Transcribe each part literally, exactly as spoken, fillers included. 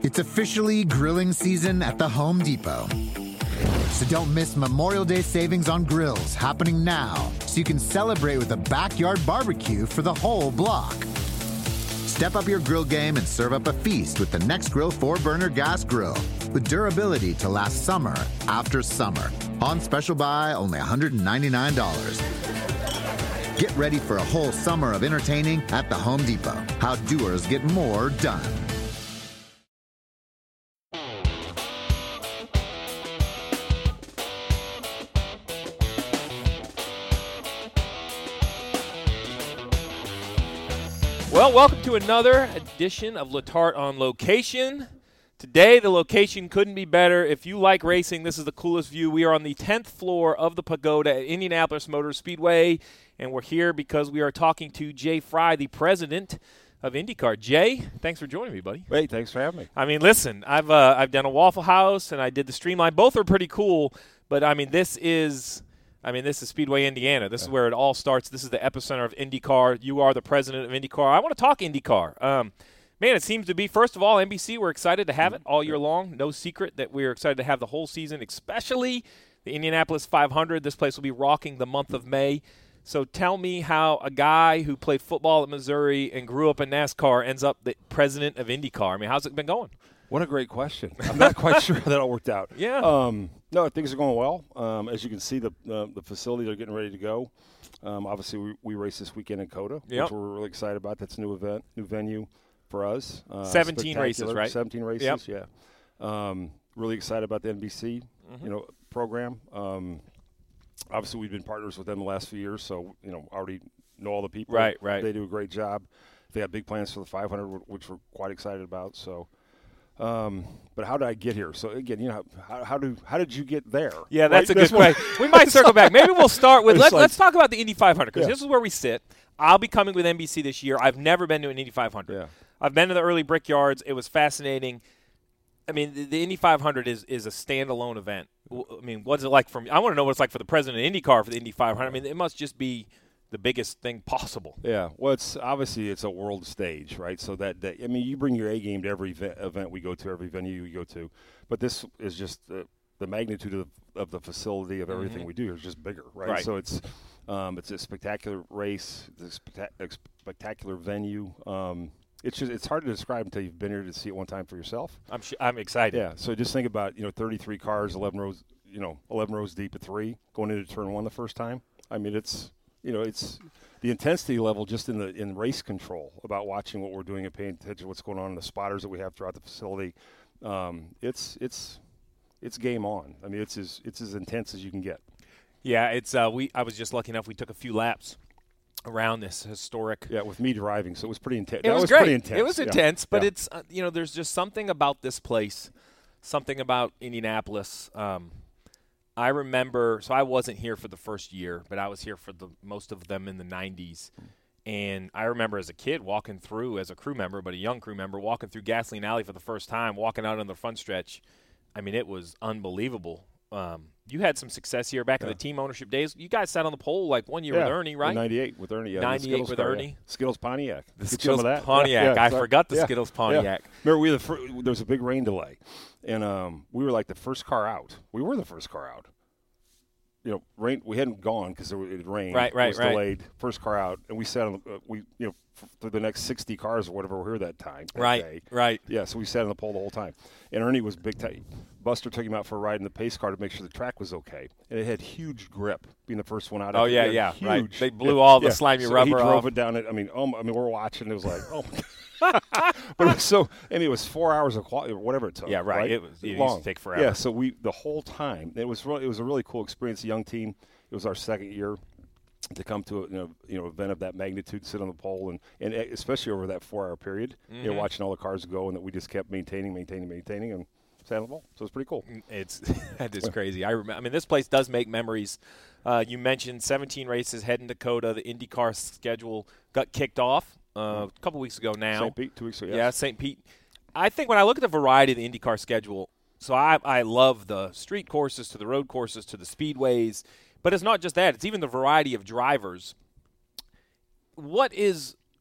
It's officially grilling season at the Home Depot. So don't miss Memorial Day savings on grills happening now, so you can celebrate with a backyard barbecue for the whole block. Step up your grill game and serve up a feast with the NextGrill four-burner gas grill with durability to last summer after summer. On special buy, only one hundred ninety-nine dollars. Get ready for a whole summer of entertaining at the Home Depot. How doers get more done. Well, welcome to another edition of Letarte on Location. Today, the location couldn't be better. If you like racing, this is the coolest view. We are on the tenth floor of the Pagoda at Indianapolis Motor Speedway, and we're here because we are talking to Jay Frye, the president of IndyCar. Jay, thanks for joining me, buddy. Hey, thanks for having me. I mean, listen, I've uh, I've done a Waffle House and I did the Streamline. Both are pretty cool, but I mean, this is. I mean, this is Speedway, Indiana. This is where it all starts. This is the epicenter of IndyCar. You are the president of IndyCar. I want to talk IndyCar. Um, man, it seems to be, first of all, N B C, we're excited to have it all year long. No secret that we're excited to have the whole season, especially the Indianapolis five hundred. This place will be rocking the month of May. So tell me how a guy who played football at Missouri and grew up in NASCAR ends up the president of IndyCar. I mean, how's it been going? What a great question. I'm not quite sure how that all worked out. Yeah. Um, no, things are going well. Um, as you can see, the uh, the facilities are getting ready to go. Um, obviously, we, we race this weekend in COTA, yep. which we're really excited about. That's a new event, new venue for us. Uh, seventeen races, right? seventeen races, yep. yeah. Um, really excited about the N B C, mm-hmm. you know, program. Um, obviously, we've been partners with them the last few years, so you know, already know all the people. Right, right. They do a great job. They have big plans for the five hundred, which we're quite excited about. So. Um, but how did I get here? So again, you know, how, how do how did you get there? Yeah, that's right? a good question. We might circle back. Maybe we'll start with let, like, let's talk about the Indy five hundred because yeah. this is where we sit. I'll be coming with N B C this year. I've never been to an Indy five hundred. Yeah. I've been to the early Brickyards. It was fascinating. I mean, the, the Indy five hundred is is a standalone event. I mean, what's it like for me? I want to know what it's like for the president of IndyCar for the Indy five hundred. I mean, it must just be the biggest thing possible. Yeah, well, it's obviously it's a world stage, right? So that, that I mean, you bring your A game to every event, event we go to, every venue we go to, but this is just the, the magnitude of, of the facility of everything mm-hmm. we do is just bigger, right? right. So it's um, it's a spectacular race, it's a spectac- spectacular venue. Um, it's just it's hard to describe until you've been here to see it one time for yourself. I'm sh- I'm excited. Yeah. So just think about you know thirty-three cars, eleven rows, you know eleven rows deep at three, going into turn one the first time. I mean, it's. You know, it's the intensity level just in the in race control about watching what we're doing and paying attention to what's going on in the spotters that we have throughout the facility. Um, it's it's it's game on. I mean, it's as it's as intense as you can get. Yeah, it's uh, we. I was just lucky enough. We took a few laps around this historic. Yeah, with me driving, so it was pretty intense. It that was, was great. Pretty intense. It was yeah. intense, but yeah. it's uh, you know, there's just something about this place, something about Indianapolis. Um, I remember, so I wasn't here for the first year, but I was here for the most of them in the nineties. And I remember as a kid walking through, as a crew member, but a young crew member, walking through Gasoline Alley for the first time, walking out on the front stretch. I mean, it was unbelievable. Um, you had some success here back yeah. in the team ownership days. You guys sat on the pole like one year yeah. with Ernie, right? In ninety-eight with Ernie, yeah. ninety-eight with car, Ernie. Yeah. Skittles Pontiac. The Get Skittles some of that. Pontiac. Yeah, yeah, I sorry. forgot the yeah. Skittles Pontiac. Yeah. Remember, we were the fir- there was a big rain delay, and um, we were like the first car out. We were the first car out. You know, rain. We hadn't gone because it had rained. Right, right, it was right. delayed. First car out, and we sat on the. Uh, we you know f- through the next sixty cars or whatever were here that time. That right, day. right. Yeah, so we sat on the pole the whole time, and Ernie was big time. Buster took him out for a ride in the pace car to make sure the track was okay, and it had huge grip, being the first one out. Oh yeah, yeah, huge. right. They blew all the yeah. slimy so rubber he off. drove it down. It. I mean, oh, I mean, we're watching. It was like, oh. but it was so. I mean, it was four hours of quality, whatever it took. Yeah, right. right? It was it long. used to take forever. Yeah, so we the whole time it was really, it was a really cool experience. A young team. It was our second year to come to a you know you know event of that magnitude, sit on the pole, and, and especially over that four hour period, mm-hmm. you know, watching all the cars go, and that we just kept maintaining, maintaining, maintaining, and sat on the pole. So it's pretty cool. It's that is crazy. I remember. I mean, this place does make memories. Uh, you mentioned seventeen races heading to COTA. The IndyCar schedule got kicked off uh, a couple weeks ago now. Saint Pete, two weeks ago. Yes. Yeah, Saint Pete. I think when I look at the variety of the IndyCar schedule, so I I love the street courses to the road courses to the speedways. But it's not just that. It's even the variety of drivers. What is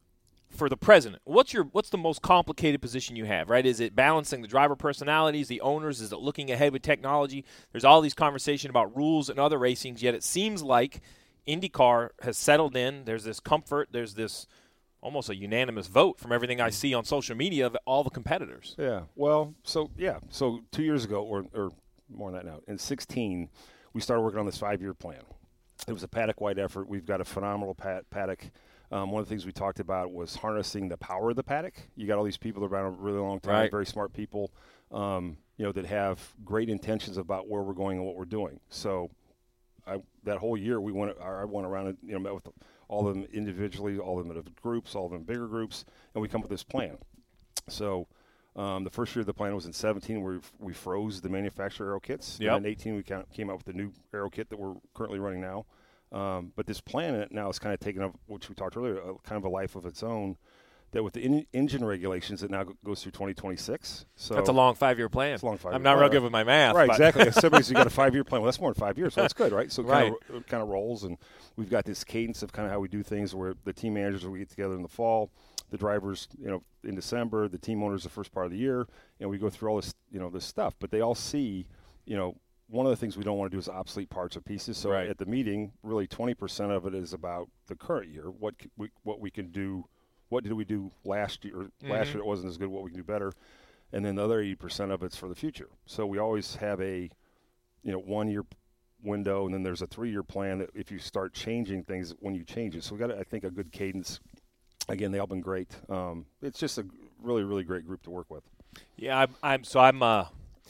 for the president, what's your what's the most complicated position you have, right? Is it balancing the driver personalities, the owners? Is it looking ahead with technology? There's all these conversations about rules and other racings, yet it seems like IndyCar has settled in. There's this comfort. There's this almost a unanimous vote from everything I see on social media of all the competitors. Yeah, well, so, yeah. So two years ago, or, or more than that now, in sixteen, we started working on this five-year plan. It was a paddock-wide effort. We've got a phenomenal pad- paddock. Um, one of the things we talked about was harnessing the power of the paddock. You got all these people that have been around a really long time, right. very smart people, um, you know, that have great intentions about where we're going and what we're doing. So I, that whole year, we went. I went around and you know met with all of them individually, all of them in groups, all of them in bigger groups, and we come up with this plan. So um, the first year of the plan was in seventeen, where we froze the manufacturer aero kits. Yep. And in eighteen, we came out with the new aero kit that we're currently running now. Um, but this plan now is kind of taken up, which we talked earlier, a, kind of a life of its own. That with the in- engine regulations, it now go- goes through twenty twenty-six. So that's a long five-year plan. It's a long five-year I'm not plan, real right? good with my math. Right, but. exactly. Somebody's you got a five-year plan. Well, that's more than five years, so that's good, right? So it right. kind of, it kind of rolls, and we've got this cadence of kind of how we do things where the team managers, we get together in the fall, the drivers, you know, in December, the team owners the first part of the year, and we go through all this, you know, this stuff. But they all see, you know, one of the things we don't want to do is obsolete parts or pieces. So right. at the meeting, really twenty percent of it is about the current year, what we, what we can do, what did we do last year? Mm-hmm. Last year it wasn't as good, what we can do better. And then the other eighty percent of it's for the future. So we always have a, you know, one-year window, and then there's a three-year plan that if you start changing things, when you change it. So we got, I think, a good cadence. Again, they all been great. Um, it's just a really, really great group to work with. Yeah, I'm, I'm so I'm uh,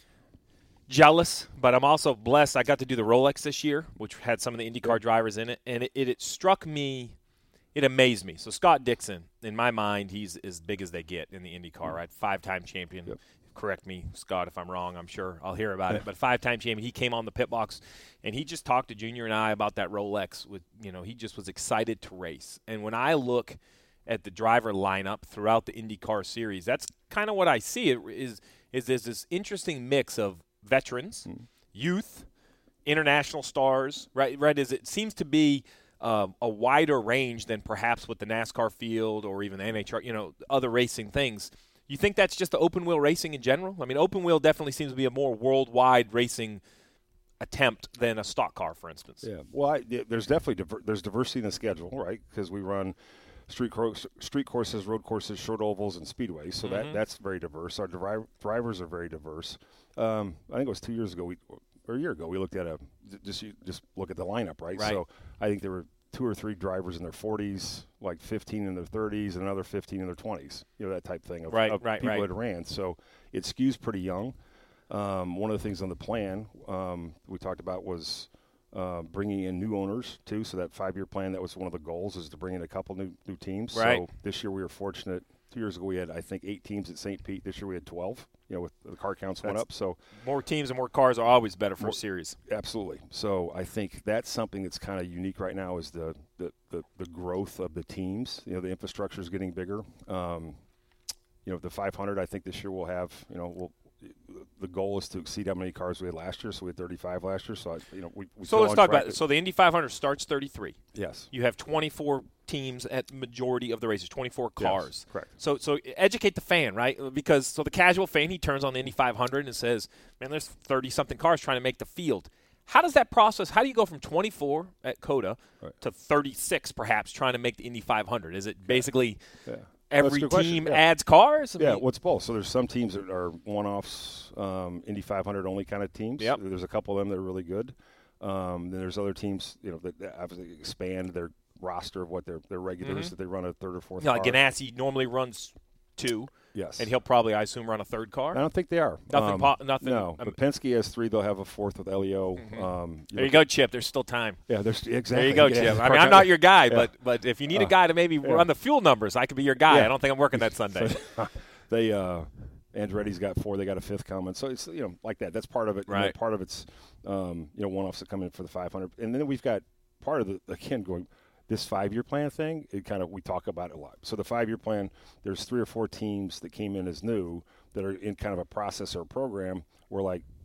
jealous, but I'm also blessed. I got to do the Rolex this year, which had some of the IndyCar drivers in it, and it, it, it struck me, it amazed me. So Scott Dixon, in my mind, he's as big as they get in the IndyCar, right? Five-time champion. Yep. Correct me, Scott, if I'm wrong. I'm sure I'll hear about it. But five-time champion, he came on the pit box, and he just talked to Junior and I about that Rolex. With you know, he just was excited to race. And when I look at the driver lineup throughout the IndyCar series, that's kind of what I see. It is is there's this interesting mix of veterans, mm. youth, international stars, right? Right? Is it seems to be um, a wider range than perhaps what the NASCAR field or even the N H R, you know, other racing things. You think that's just the open wheel racing in general? I mean, open wheel definitely seems to be a more worldwide racing attempt than a stock car, for instance. Yeah. Well, I, there's definitely diver- there's diversity in the schedule, right? Because we run street course, street courses, road courses, short ovals, and speedways. So mm-hmm. that that's very diverse. Our dri- drivers are very diverse. Um, I think it was two years ago, we or a year ago, we looked at a just just look at the lineup, right? right? So I think there were two or three drivers in their forties, like fifteen in their thirties, and another fifteen in their twenties. You know, that type thing of, right, of right, people right. that ran. So it skews pretty young. Um, one of the things on the plan um, we talked about was uh, bringing in new owners too. So that five-year plan, that was one of the goals, is to bring in a couple new new teams. Right. So this year we were fortunate. Two years ago we had, I think, eight teams at Saint Pete. This year we had twelve. You know, with the car counts That's, went up. So more teams and more cars are always better for more, a series. Absolutely. So I think that's something that's kind of unique right now is the, the, the, the growth of the teams. You know, the infrastructure is getting bigger. Um, you know, the five hundred, I think this year we'll have, you know, we'll, the goal is to exceed how many cars we had last year. So we had thirty-five last year. So, I, you know, we, we So let's talk about it. So the Indy five hundred starts thirty-three. Yes. You have twenty-four teams at majority of the races, twenty-four cars. Yes, correct. So so educate the fan, right? Because so the casual fan, he turns on the Indy five hundred and says, man, there's thirty-something cars trying to make the field. How does that process, how do you go from twenty-four at COTA right. to thirty-six perhaps trying to make the Indy five hundred? Is it basically yeah. Yeah. every team yeah. adds cars? I yeah, mean, well, it's both. So there's some teams that are one-offs, um, Indy five hundred only kind of teams. Yep. There's a couple of them that are really good. Um, then there's other teams, you know, that, that obviously expand their roster of what their their regulars mm-hmm. that they run a third or fourth. Yeah, car. like Ganassi normally runs two. Yes, and he'll probably, I assume, run a third car. I don't think they are. Nothing. Um, po- nothing. No, um, but Penske has three. They'll have a fourth with L E O. Mm-hmm. Um, you there you go, Chip. There's still time. Yeah, there's exactly. There you go, yeah. Chip. I mean, I'm not your guy, yeah. but but if you need uh, a guy to maybe yeah. run the fuel numbers, I could be your guy. Yeah. I don't think I'm working that Sunday. So, they uh, Andretti's got four. They got a fifth coming. So it's you know like that. That's part of it. Right. And part of it's um, you know one-offs that come in for the five hundred, and then we've got part of the again going. This five-year plan thing, it kind of we talk about it a lot. So the five-year plan, there's three or four teams that came in as new that are in kind of a process or a program where like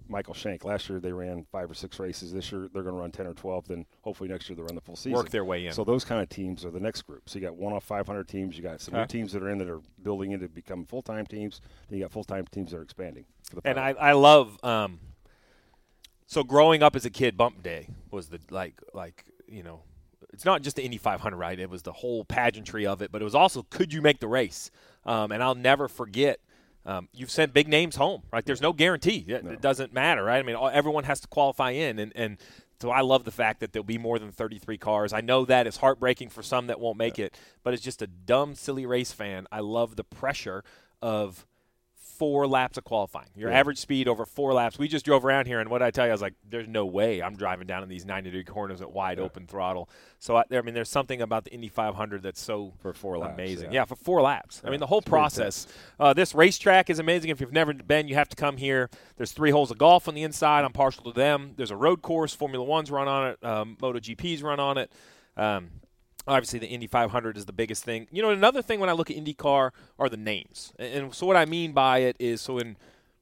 Michael Shank. Last year they ran five or six races. This year they're going to run ten or twelve. Then hopefully next year they'll run the full season. Work their way in. So those kind of teams are the next group. So you got one off five hundred teams. You got some okay. new teams that are in that are building in to become full-time teams. Then you got full-time teams that are expanding. For the and I, I love um, – so growing up as a kid, Bump Day was the like like, you know, it's not just the Indy five hundred, right? It was the whole pageantry of it, but it was also could you make the race? Um, and I'll never forget um, you've sent big names home, right? There's no guarantee. It, no. it doesn't matter, right? I mean, all, everyone has to qualify in, and, and so I love the fact that there'll be more than thirty-three cars. I know that is heartbreaking for some that won't make yeah. it, but as just a dumb, silly race fan, I love the pressure of – four laps of qualifying. Your yeah. average speed over four laps. We just drove around here, and what I tell you, I was like, there's no way I'm driving down in these ninety-degree corners at wide yeah. open throttle. So, I, I mean, there's something about the Indy five hundred that's so for four laps, amazing. Yeah. yeah, for four laps. Yeah. I mean, the whole it's process. Uh, this racetrack is amazing. If you've never been, you have to come here. There's three holes of golf on the inside. I'm partial to them. There's a road course. Formula One's run on it. Um, MotoGP's run on it. Um, Obviously, the Indy five hundred is the biggest thing. You know, another thing when I look at IndyCar are the names. And, and so what I mean by it is, so in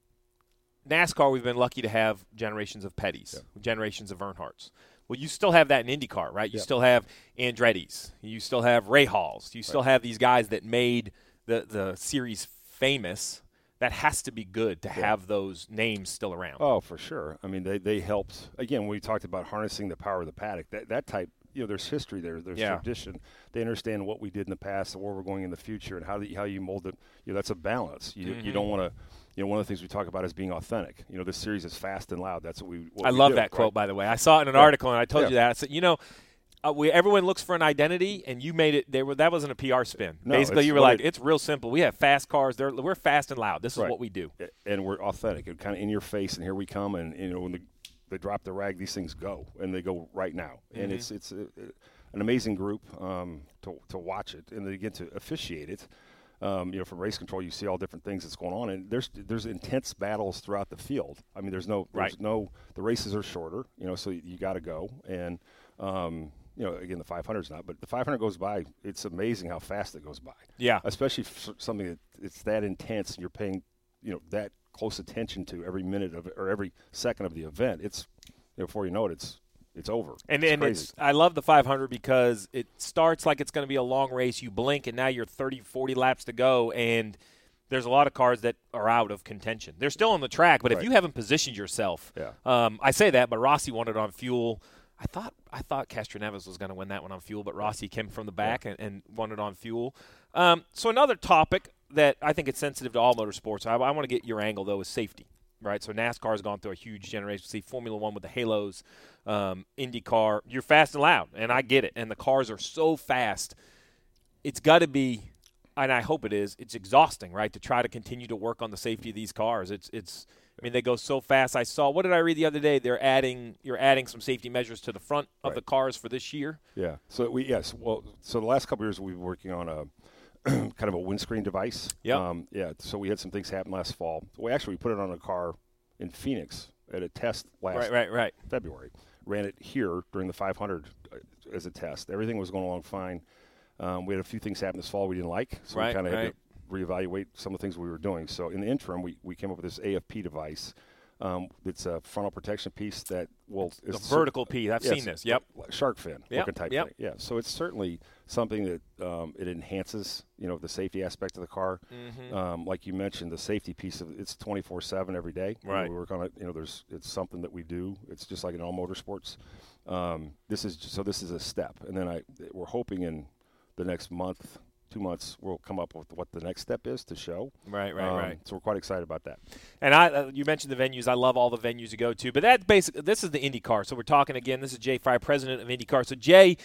NASCAR, we've been lucky to have generations of Pettys, yeah. generations of Earnhardts. Well, you still have that in IndyCar, right? You yeah. still have Andretti's. You still have Ray Halls. You still right. have these guys that made the, the series famous. That has to be good to yeah. have those names still around. Oh, for sure. I mean, they, they helped. Again, we talked about harnessing the power of the paddock. That that type – you know, there's history there. There's yeah. tradition. They understand what we did in the past and where we're going in the future and how the, how you mold it. You know, that's a balance. You mm-hmm. you don't want to, you know, one of the things we talk about is being authentic. You know, this series is fast and loud. That's what we what I we love do, that right? quote, by the way. I saw it in an yeah. article, and I told yeah. you that. I said, you know, uh, we, everyone looks for an identity, and you made it. They were That wasn't a P R spin. No, Basically, you were like, it, it's real simple. We have fast cars. They're, we're fast and loud. This is right. what we do. And we're authentic. And kind of in your face, and here we come. And, you know, when the, they drop the rag, these things go, and they go right now. Mm-hmm. And it's it's – an amazing group um, to to watch it, and they get to officiate it. Um, you know, from race control, you see all different things that's going on, and there's there's intense battles throughout the field. I mean, there's no there's right. no the races are shorter, you know, so you, you got to go. And um, you know, again, the five hundred's not, but the five hundred goes by. It's amazing how fast it goes by. Yeah, especially for something that it's that intense, and you're paying, you know, that close attention to every minute of it, or every second of the event. It's you know, before you know it, it's It's over. And it's and crazy. it's I love the five hundred because it starts like it's going to be a long race. You blink, and now you're thirty, forty laps to go, and there's a lot of cars that are out of contention. They're still on the track, but right. if you haven't positioned yourself, yeah. um, I say that, but Rossi won it on fuel. I thought I thought Castroneves was going to win that one on fuel, but Rossi came from the back yeah. and, and won it on fuel. Um, so another topic that I think it's sensitive to all motorsports, I, I want to get your angle, though, is safety. Right, so NASCAR has gone through a huge generation. See Formula One with the Halos, um, IndyCar. You're fast and loud, and I get it. And the cars are so fast. It's got to be, and I hope it is. It's exhausting, right, to try to continue to work on the safety of these cars. It's, it's. I mean, they go so fast. I saw. What did I read the other day? They're adding. You're adding some safety measures to the front of right. the cars for this year. Yeah. So we yes. Well, so the last couple of years we've been working on a. kind of a windscreen device. Yeah. Um, yeah. So we had some things happen last fall. We actually we put it on a car in Phoenix at a test last right, right, right. February. Ran it here during the five hundred as a test. Everything was going along fine. Um, we had a few things happen this fall we didn't like, so right, we kind of right. had to reevaluate some of the things we were doing. So in the interim, we, we came up with this A F P device. Um, it's a frontal protection piece that will – The vertical piece. I've yes, seen this. Yep. Shark fin yep. looking type yep. thing. Yeah. So it's certainly something that um, it enhances, you know, the safety aspect of the car. Mm-hmm. Um, like you mentioned, the safety piece of it's twenty-four seven every day. Right. You know, we work on it. You know, there's it's something that we do. It's just like in all motorsports. Um, this is so this is a step, and then I we're hoping in the next month. Two months, we'll come up with what the next step is to show. Right, right, um, right. So we're quite excited about that. And I, uh, you mentioned the venues. I love all the venues you go to. But that basically, this is the IndyCar. So we're talking again. This is Jay Fry, president of IndyCar. So Jay,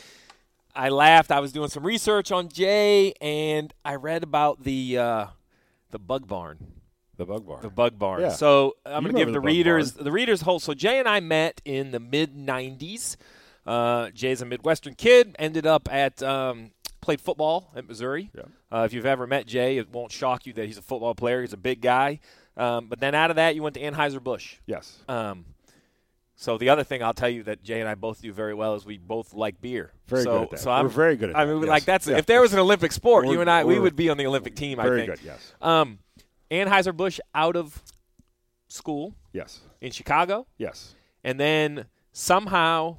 I laughed. I was doing some research on Jay, and I read about the uh, the Bug Barn. The Bug Barn. The Bug Barn. Yeah. So I'm going to give the, the readers the readers whole. So Jay and I met in the mid nineties. Uh, Jay's a Midwestern kid. Ended up at. Um, Played football at Missouri. Yeah. Uh, if you've ever met Jay, it won't shock you that he's a football player. He's a big guy. Um, but then out of that, you went to Anheuser-Busch. Yes. Um, so the other thing I'll tell you that Jay and I both do very well is we both like beer. Very so, good at that. So We're I'm, very good at I that. mean, yes. like that's yeah. if there was an Olympic sport, we're, you and I, we we're would be on the Olympic team. Very I think. good. Yes. Um, Anheuser-Busch out of school. Yes. In Chicago. Yes. And then somehow,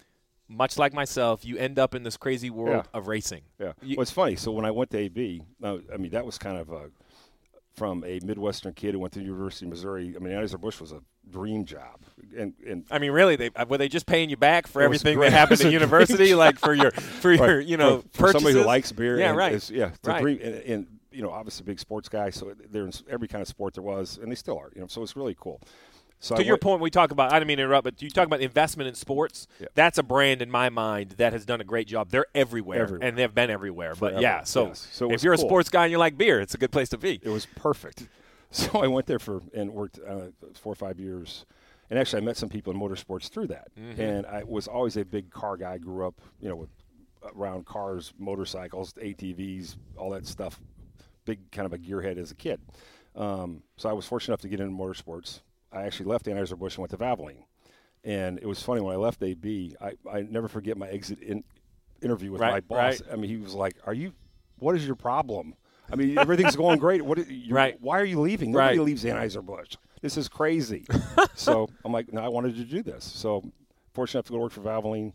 much like myself, you end up in this crazy world yeah. of racing. Yeah. You, well, it's funny. So when I went to A B, uh, I mean, that was kind of a, from a Midwestern kid who went to the University of Missouri. I mean, Anheuser-Busch was a dream job. And, and I mean, really, they were they just paying you back for everything great. that happened at university, like for your for your right. you know for, for somebody who purchases? likes beer. Yeah, and right. Is, yeah, it's right. a dream. And, and you know, obviously, a big sports guy. So they're in every kind of sport there was, and they still are. You know, so it's really cool. So to I your went, point, we talk about, I didn't mean to interrupt, but you talk about investment in sports. Yeah. That's a brand in my mind that has done a great job. They're everywhere, everywhere. and they've been everywhere. Forever. But, yeah, so, yes. so if you're cool. a sports guy and you like beer, it's a good place to be. It was perfect. So I went there for and worked uh, four or five years. And actually, I met some people in motorsports through that. Mm-hmm. And I was always a big car guy. Grew up, you know, with, around cars, motorcycles, A T Vs, all that stuff. Big kind of a gearhead as a kid. Um, so I was fortunate enough to get into motorsports. I actually left Anheuser-Busch and went to Valvoline. And it was funny, when I left A B, I, I never forget my exit in, interview with right, my boss. Right. I mean, he was like, "Are you? What is your problem? I mean, everything's going great. What? You, right. Why are you leaving? Nobody right. leaves Anheuser-Busch. This is crazy." So I'm like, "No, I wanted to do this." So fortunate enough to go work for Valvoline.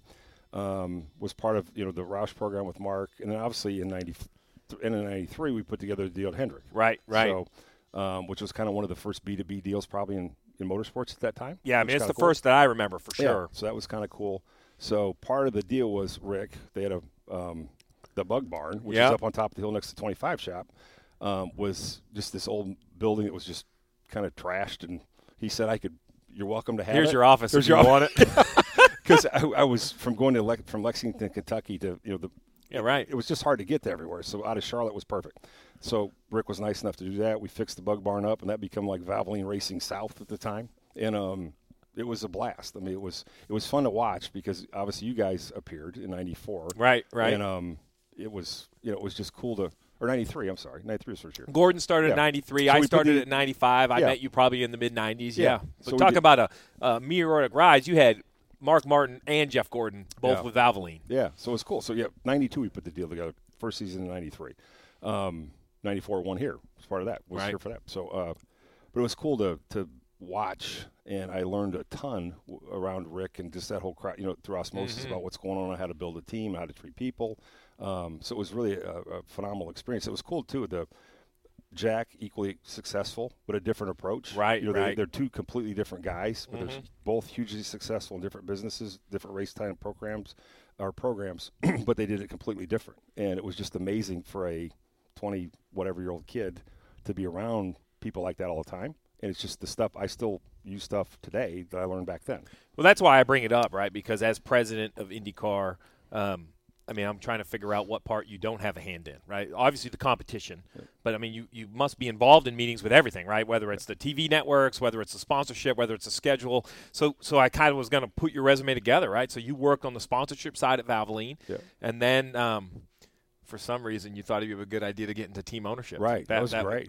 Um, was part of you know the Roush program with Mark, and then obviously in ninety and in ninety-three we put together the deal at Hendrick. Right. Right. So, um, which was kind of one of the first B two B deals probably in, in motorsports at that time. Yeah, I mean, it's the cool. first that I remember for sure. Yeah, so that was kind of cool. So part of the deal was Rick. They had a um, the Bug Barn, which yep. is up on top of the hill next to twenty-five Shop, um, was just this old building that was just kind of trashed. And he said, "I could. You're welcome to have Here's it. your office Here's if you your want it." Because I, I was from going to Le- from Lexington, Kentucky to you know the. Yeah, right. It, it was just hard to get to everywhere. So out of Charlotte was perfect. So Rick was nice enough to do that. We fixed the Bug Barn up, and that became like Valvoline Racing South at the time. And um, it was a blast. I mean, it was it was fun to watch because obviously you guys appeared in ninety-four. Right, right. And um, it was you know it was just cool to or ninety-three. I'm sorry, ninety-three was first year. Gordon started yeah. at ninety-three. So I we started the, at ninety-five. I yeah. met you probably in the mid nineties. Yeah. Yeah. But So talk did, about a, a meteoric rise. You had Mark Martin and Jeff Gordon, both yeah. with Valvoline. Yeah, so it was cool. So, yeah, ninety-two we put the deal together. First season in ninety-three. Um, ninety-four won here. Was part of that. Was right. here for that. So, uh, but it was cool to to watch, and I learned a ton w- around Rick and just that whole crowd, you know, through osmosis mm-hmm. about what's going on, how to build a team, how to treat people. Um, so it was really a, a phenomenal experience. It was cool, too, the Jack, equally successful, but a different approach. Right, you know, right. They, they're two completely different guys, but mm-hmm. they're both hugely successful in different businesses, different race time programs, or programs, but they did it completely different. And it was just amazing for a twenty-whatever-year-old kid to be around people like that all the time. And it's just the stuff, I still use stuff today that I learned back then. Well, that's why I bring it up, right? Because as president of IndyCar, um, I mean, I'm trying to figure out what part you don't have a hand in, right? Obviously the competition, but I mean, you, you must be involved in meetings with everything, right? Whether it's the T V networks, whether it's the sponsorship, whether it's a schedule. So, so I kind of was going to put your resume together, right? So you worked on the sponsorship side at Valvoline, yeah. and then um, for some reason you thought it'd be a good idea to get into team ownership. Right, that, that was that, great.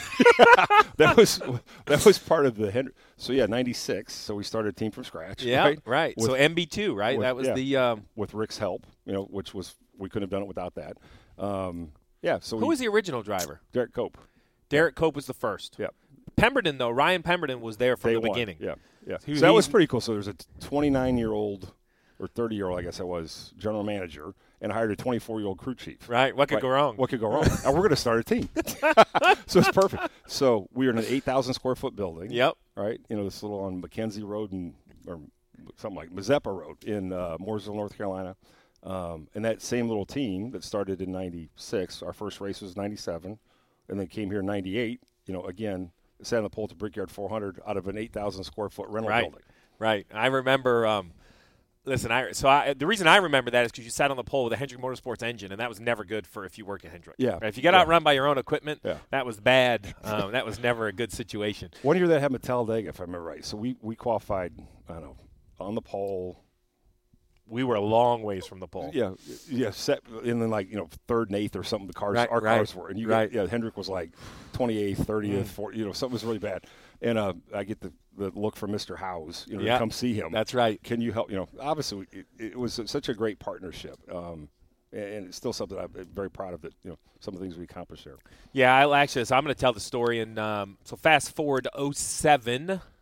that was that was part of the Henry. So yeah, ninety-six. So we started a team from scratch. Yeah, right. right. With, so M B two, right? with, that was yeah, the um, with Rick's help, you know, which was we couldn't have done it without that. Um, yeah. So who we, was the original driver? Derek Cope. Derek Cope was the first. Yeah. Pemberton though, Ryan Pemberton was there from Day the one. beginning. Yeah, yeah. Who, so that was pretty cool. So there's a twenty-nine-year-old or thirty-year-old, I guess I was, general manager, and hired a twenty-four-year-old crew chief. Right. What could right. go wrong? What could go wrong? And we're going to start a team. So it's perfect. So we were in an eight thousand square foot building. Yep. Right. You know, this little on Mackenzie Road and or something like Mazeppa Road in uh, Mooresville, North Carolina. Um, and that same little team that started in ninety-six, our first race was ninety-seven, and then came here in ninety-eight. You know, again, sat on the pole to Brickyard four hundred out of an eight thousand square foot rental right. building. Right. I remember. Um, listen, I so I, the reason I remember that is because you sat on the pole with a Hendrick Motorsports engine, and that was never good for if you work at Hendrick. Yeah. Right? If you got yeah. outrun by your own equipment, yeah. that was bad. Um, that was never a good situation. One year that happened at Talladega, if I remember right. So we we qualified, I don't know, on the pole. We were a long ways from the pole. Yeah, yeah, set and then like you know third and eighth or something. The cars, right, our right, cars were, and you right. got, yeah, Hendrick was like twenty-eighth, thirtieth, mm. fortieth, you know, something was really bad. And uh, I get the, the look from Mister Howes, you know, yeah, to come see him. That's right. Can you help? You know, obviously it, it was such a great partnership, um, and, and it's still something I'm very proud of. That you know, some of the things we accomplished there. Yeah, I actually. So I'm going to tell the story, and um, so fast forward to oh seven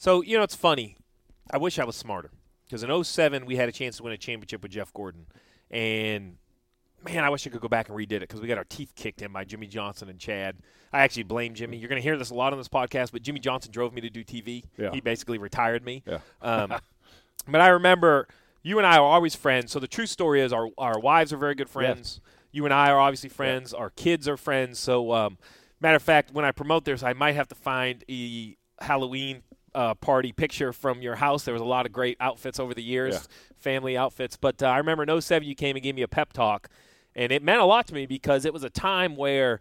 So, you know, it's funny. I wish I was smarter because in oh seven we had a chance to win a championship with Jeff Gordon. And, man, I wish I could go back and redid it because we got our teeth kicked in by Jimmy Johnson and Chad. I actually blame Jimmy. You're going to hear this a lot on this podcast, but Jimmy Johnson drove me to do T V. Yeah. He basically retired me. Yeah. Um, but I remember you and I are always friends. So the true story is our, our wives are very good friends. Yeah. You and I are obviously friends. Yeah. Our kids are friends. So, um, matter of fact, when I promote this, I might have to find a Halloween uh, party picture from your house. There was a lot of great outfits over the years, yeah. family outfits. But uh, I remember in oh seven you came and gave me a pep talk, and it meant a lot to me because it was a time where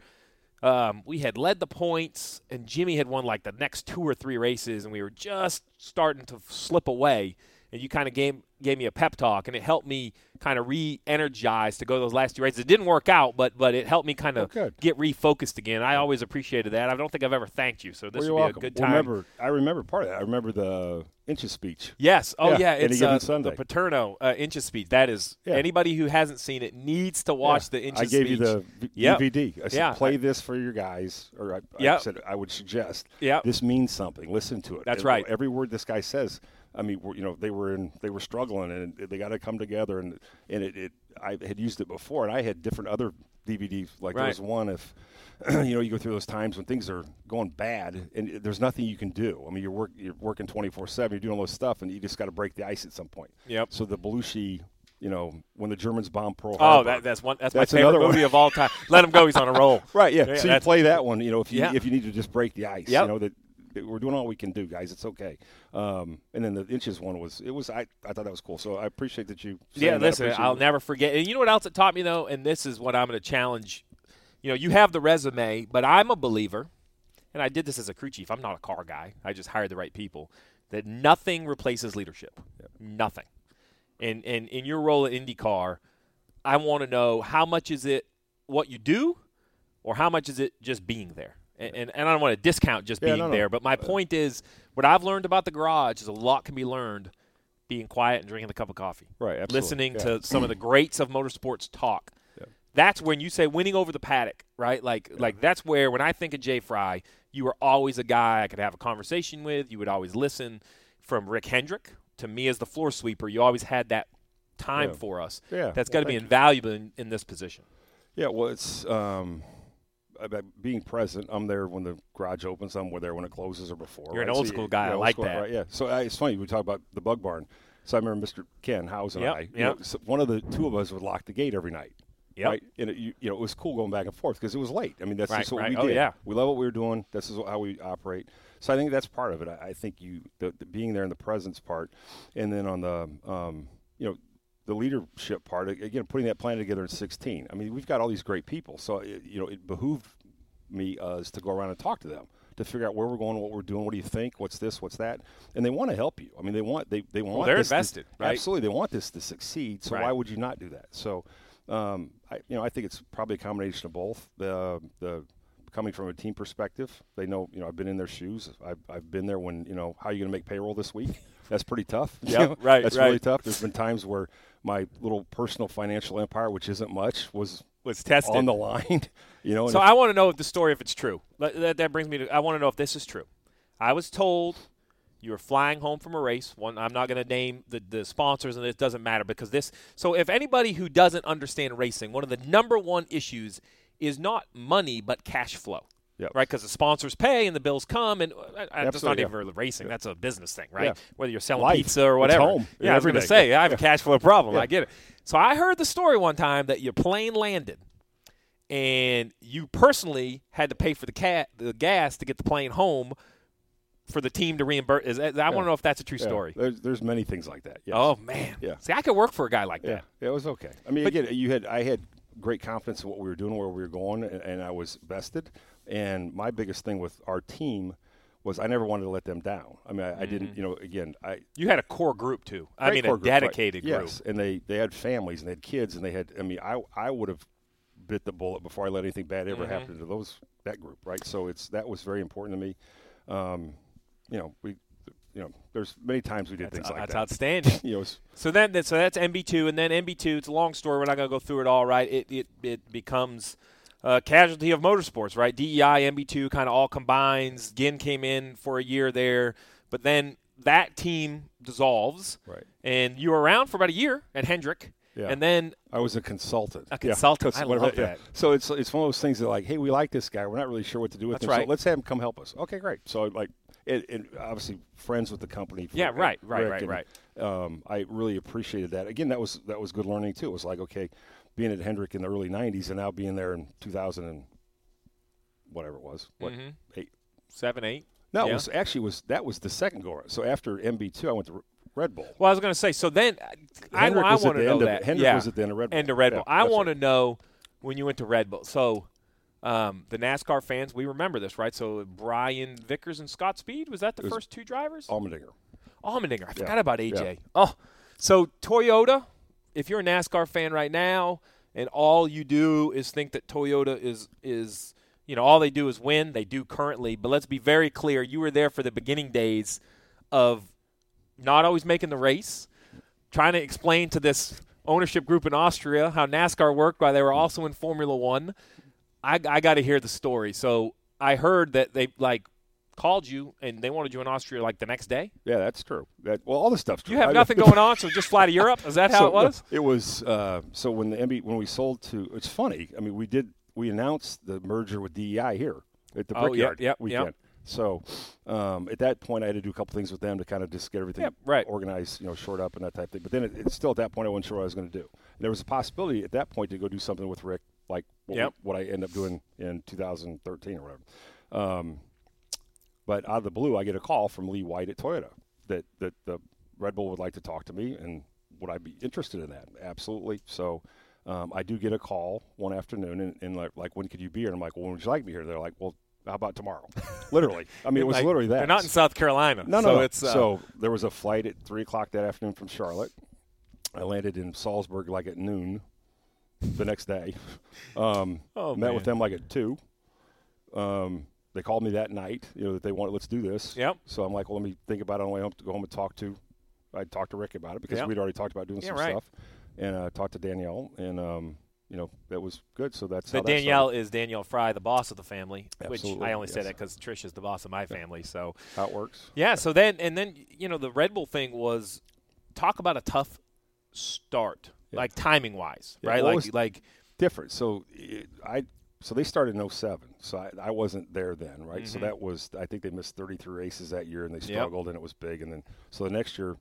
um, we had led the points, and Jimmy had won like the next two or three races, and we were just starting to slip away. And you kind of gave, gave me a pep talk, and it helped me kind of re-energize to go those last two races. It didn't work out, but but it helped me kind of oh, get refocused again. I always appreciated that. I don't think I've ever thanked you, so this well, would be welcome. a good Well, time. remember, I remember part of that. I remember the Inches speech. Yes. Oh, yeah. yeah. Any It's given uh, Sunday. the Paterno uh, Inches speech. That is yeah. anybody who hasn't seen it needs to watch yeah. the Inches speech. I gave speech. you the v- yep. D V D. I said, yeah. play this for your guys. Or I, yep. I said, I would suggest yep. this means something. Listen to it. That's and right. Every word this guy says. I mean, you know, they were in, they were struggling, and they got to come together. And and it, it, I had used it before, and I had different other D V Ds. Like right. there was one if, you know, you go through those times when things are going bad, and there's nothing you can do. I mean, you're work, you're working twenty-four seven, you're doing all this stuff, and you just got to break the ice at some point. Yep. So the Belushi, you know, when the Germans bombed Pearl Oh, Harbor. that, that's one. That's, That's my favorite another movie one. of all time. Let him go. He's on a roll. Right. Yeah. yeah so you play that one. You know, if you yeah. if you need to just break the ice. Yep. You know that. We're doing all we can do, guys. It's okay. Um, and then the Inches one was it was I, I thought that was cool. So I appreciate that you. Yeah, that. listen, I'll it. never forget. And you know what else it taught me though, and this is what I'm going to challenge. You know, you have the resume, but I'm a believer, and I did this as a crew chief. I'm not a car guy. I just hired the right people. That nothing replaces leadership. Yep. Nothing. And and in your role at IndyCar, I want to know how much is it what you do, or how much is it just being there. And, and, and I don't want to discount just yeah, being no, no. there, but my point is what I've learned about the garage is a lot can be learned being quiet and drinking a cup of coffee. Right, absolutely. Listening yeah. to some of the greats of motorsports talk. Yeah. That's when you say winning over the paddock, right? Like, yeah. like that's where when I think of Jay Fry, you were always a guy I could have a conversation with. You would always listen. From Rick Hendrick to me as the floor sweeper, you always had that time yeah. for us. Yeah. That's got to well, be you. invaluable in, in this position. Yeah, well, it's um, about being present. I'm there when the garage opens. I'm there when it closes or before. You're right? an old so school you, guy. Yeah, I like school, that. Right, yeah. So uh, it's funny. We talk about the Bug Barn. So I remember Mister Ken Howes and yep, I. You yep. know, so one of the two of us would lock the gate every night. Yep. Right. And it, you, you know, it was cool going back and forth because it was late. I mean, that's right, just what right. we oh, did. Yeah. We love what we were doing. This is how we operate. So I think that's part of it. I, I think you the, the being there in the presence part, and then on the um, you know. the leadership part, again, putting that plan together in sixteen. I mean, we've got all these great people. So, it, you know, it behooved me uh, to go around and talk to them to figure out where we're going, what we're doing, what do you think, what's this, what's that. And they want to help you. I mean, they want they, they want well, they're this invested, to, right? Absolutely. They want this to succeed. So right. why would you not do that? So, um, I, you know, I think it's probably a combination of both. The the coming from a team perspective, they know, you know, I've been in their shoes. I've, I've been there when, you know, how are you going to make payroll this week? That's pretty tough. Yeah, you know? right. That's right. really tough. There's been times where my little personal financial empire, which isn't much, was was tested on the line. You know. So if, I want to know if the story, if it's true. That, that brings me to. I want to know if this is true. I was told you were flying home from a race. One, I'm not going to name the, the sponsors, and it doesn't matter because this. So if anybody who doesn't understand racing, one of the number one issues is not money but cash flow. Yep. Right, because the sponsors pay and the bills come, and uh, that's not yeah. even for racing. That's a business thing, right? Yeah. Whether you're selling Life. pizza or whatever. It's home. Yeah, I was Every going to day. say, I have yeah. a cash flow problem. Yeah. I get it. So I heard the story one time that your plane landed, and you personally had to pay for the cat the gas to get the plane home for the team to reimburse. Is, I yeah. want to know if that's a true yeah. story. There's there's many things like that. Yes. Oh man. Yeah. See, I could work for a guy like yeah. that. Yeah, it was okay. I mean, But, again, you had I had great confidence in what we were doing, where we were going, and, and I was vested. And my biggest thing with our team was I never wanted to let them down. I mean, I, mm-hmm. I didn't, you know, again, I you had a core group too. I mean, a group, dedicated right. group. Yes, and they they had families and they had kids and they had. I mean, I I would have bit the bullet before I let anything bad ever mm-hmm. happen to those that group, right? So it's that was very important to me. Um, you know, we, you know, there's many times we did that's, things like that's that. That's outstanding. you know, it's, so then, so that's M B two, and then M B two. It's a long story. We're not going to go through it all. Right? It it it becomes a casualty of motorsports. Right? D E I, M B two, kind of all combines. Ginn came in for a year there. But then that team dissolves, Right. and you were around for about a year at Hendrick. Yeah. And then I was a consultant. A consultant. Yeah, I love yeah. that. So it's it's one of those things that like, hey, we like this guy. We're not really sure what to do with That's him. right. So let's have him come help us. Okay, great. So like, it, it obviously friends with the company. For, Yeah, right, right, Rick, right, and, right. Um, I really appreciated that. Again, that was that was good learning too. It was like, okay, being at Hendrick in the early nineties and now being there in two thousand and whatever it was, what Mhm. eight? seven, eight. No, Yeah. it was actually was that was the second go around. So after M B two, I went to Red Bull. Well, I was going to say, so then I, Hendrick I was at want to the know end of- that. Hendrick yeah. was at the end of Red Bull. End of Red Yeah, Bull. I that's want right. to know when you went to Red Bull. So um, the NASCAR fans, we remember this, right? So Brian Vickers and Scott Speed, was that the It was first two drivers? Allmendinger. Allmendinger. I Yeah. forgot about A J. Yeah. Oh, so Toyota, if you're a NASCAR fan right now and all you do is think that Toyota is is – you know, all they do is win. They do currently. But let's be very clear. You were there for the beginning days of not always making the race, trying to explain to this ownership group in Austria how NASCAR worked while they were also in Formula One. I, I got to hear the story. So I heard that they, like, called you and they wanted you in Austria, like, the next day. Yeah, that's true. That well, all the stuff's true. You have I- nothing going on, so just fly to Europe? Is that how so, it was? It was uh, so when the M B when we sold to. It's funny. I mean, we did. We announced the merger with D E I here at the Oh, Brickyard yep, yep, weekend. yep. So um, at that point, I had to do a couple things with them to kind of just get everything Yep, right. organized, you know, short up and that type of thing. But then it, it's still at that point, I wasn't sure what I was going to do. And there was a possibility at that point to go do something with Rick, like what, Yep. we, what I ended up doing in two thousand thirteen or whatever. Um, but out of the blue, I get a call from Lee White at Toyota that, that the Red Bull would like to talk to me, and would I be interested in that? Absolutely. So um, I do get a call one afternoon, and, and like, like, when could you be here? And I'm like, well, when would you like me here? They're like, well, how about tomorrow? Literally. I mean, it was Like, literally that. They're not in South Carolina. No, no, so no. It's, uh, so there was a flight at three o'clock that afternoon from Charlotte. I landed in Salzburg like at noon the next day. Um, Oh, met man. with them like at two. Um, they called me that night, you know, that they wanted, let's do this. Yep. So I'm like, well, let me think about it on the way home to go home and talk to. I talked to Rick about it because Yep. we'd already talked about doing Yeah, some right. stuff, and uh, talked to Danielle, and um, you know, that was good. So that's The how that Danielle started. is Danielle Fry, the boss of the family, which Absolutely, I only say yes. that because Trish is the boss of my family. So how it works. yeah, so then and then you know the Red Bull thing was talk about a tough start, Yeah. like timing wise, Yeah, right? well, it Like was- like Different. So it, I so they started in oh seven. So I, I wasn't there then, right? So Mhm. that was I think they missed thirty-three races that year, and they struggled, and it was big. And then so the next year,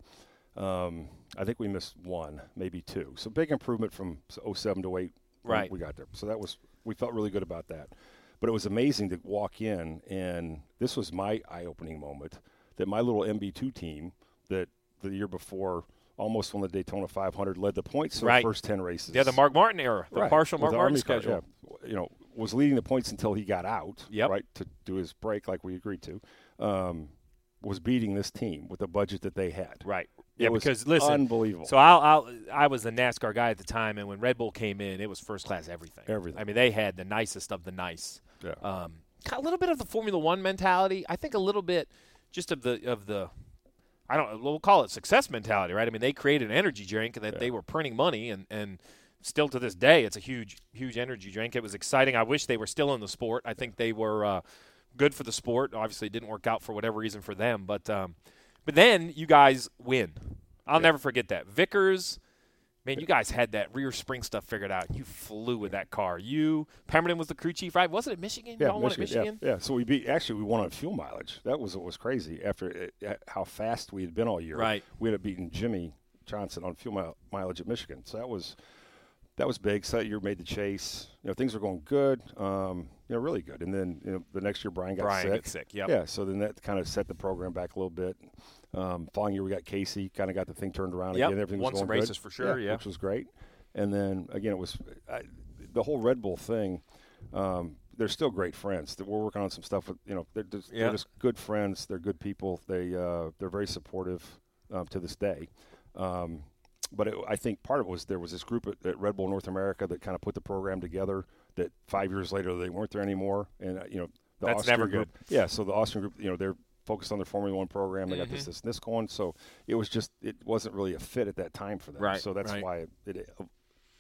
um, I think we missed one, maybe two. So big improvement from oh seven to eight. when Right. We got there. So that was we felt really good about that. But it was amazing to walk in, and this was my eye-opening moment that my little M B two team that the year before almost won the Daytona five hundred, led the points for Right. the first ten races. yeah, the Mark Martin era, the Right. partial With Mark the Martin Army car, schedule. yeah. You know, was leading the points until he got out, Yep. right, to do his break like we agreed to. Um, was beating this team with the budget that they had. Right. It Yeah, was because listen, unbelievable. So I'll, I'll I was the NASCAR guy at the time, and when Red Bull came in, it was first class everything. Everything. I mean, they had the nicest of the nice. Yeah. Um, got a little bit of the Formula One mentality. I think a little bit just of the of the. I don't. We'll call it success mentality, right? I mean, they created an energy drink that Yeah. they were printing money, and and still to this day, it's a huge huge energy drink. It was exciting. I wish they were still in the sport. I think they were uh, good for the sport. Obviously, it didn't work out for whatever reason for them, but um, but then you guys win. I'll Yeah. never forget that. Vickers, man, you guys had that rear spring stuff figured out. You flew with that car. You, Pemberton was the crew chief, right? Wasn't it Michigan? Yeah, Y'all won at Michigan, Michigan? Yeah, yeah. So we beat. Actually, we won on fuel mileage. That was what was crazy. After it, uh, how fast we had been all year, Right. We ended up beating Jimmy Johnson on fuel mile, mileage at Michigan. So that was that was big. So that year made the chase. You know, things were going good. Um, you know, really good. And then you know, the next year Brian got Brian sick. got sick, yep. Yeah. So then that kind of set the program back a little bit. Um, following year we got Casey. Kind of got the thing turned around Yep. again. Everything Won was some going races good. for sure, yeah. which was great. And then again, it was I, the whole Red Bull thing. Um, they're still great friends. That we're working on some stuff with, you know, they're just, Yeah. they're just good friends. They're good people. They uh, they're very supportive um, to this day. Um, but it, I think part of it was there was this group at, at Red Bull North America that kind of put the program together. That five years later they weren't there anymore, and uh, you know the That's Austrian never group, yeah. So the Austrian group, you know, they're focused on their Formula One program. They got Mm-hmm. this, this, and this going. So it was just it wasn't really a fit at that time for them. Right, So that's right. why it, it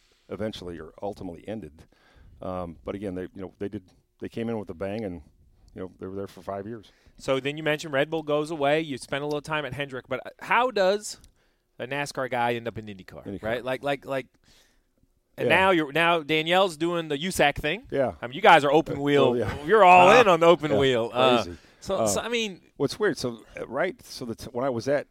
eventually or ultimately ended. Um, but again, they you know they did they came in with a bang, and you know, they were there for five years. So then you mentioned Red Bull goes away. You spent a little time at Hendrick, but how does a NASCAR guy end up in IndyCar, IndyCar. right? Like, like, like, and Yeah. now you're now Danielle's doing the U S A C thing. Yeah. I mean, you guys are open wheel. Oh, yeah. You're all Ah, in on the open yeah, wheel. Uh, crazy. so, Uh, so, I mean, What's weird? So uh, right, so the t- when I was at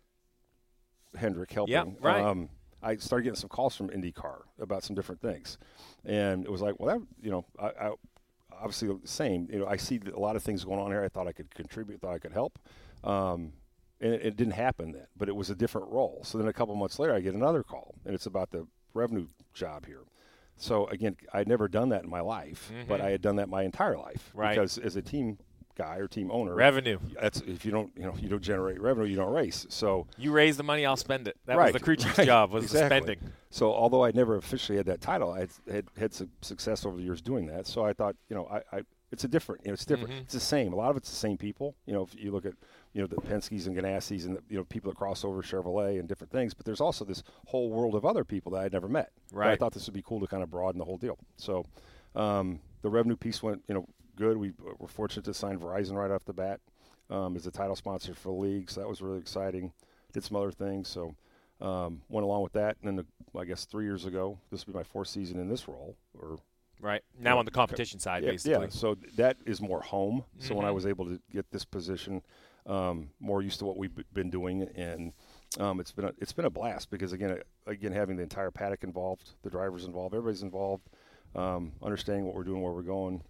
Hendrick helping, Yeah, right. um, I started getting some calls from IndyCar about some different things, and it was like, well, that you know, I, I obviously the same. You know, I see a lot of things going on here. I thought I could contribute, thought I could help, um, and it, it didn't happen then. But it was a different role. So then a couple months later, I get another call, and it's about the revenue job here. So again, I'd never done that in my life, Mm-hmm. but I had done that my entire life. Right. Because as a team guy or team owner, revenue. that's if you don't, you know, you don't generate revenue, you don't race. So You raise the money, I'll spend it. That right, was the crew chief's right, job, was exactly. the spending. So although I never officially had that title, I had had, had some success over the years doing that. So I thought, you know, I, I it's a different, you know, it's different. Mm-hmm. It's the same. A lot of it's the same people. You know, if you look at, you know, the Penske's and Ganassi's and the, you know, people that cross over Chevrolet and different things. But there's also this whole world of other people that I'd never met. Right. But I thought this would be cool to kind of broaden the whole deal. So um, the revenue piece went, you know, good. We were fortunate to sign Verizon right off the bat um, as a title sponsor for the league. So that was really exciting. Did some other things. So um, went along with that. And then, the, I guess, three years ago, this will be my fourth season in this role. Or Right. Now on the competition side, yeah, basically. yeah. So that is more home. So when I Mhm. was able to get this position, um, more used to what we've b- been doing, and um, it's been a, it's been a blast because again, uh, again having the entire paddock involved, the drivers involved, everybody's involved, um, understanding what we're doing, where we're going,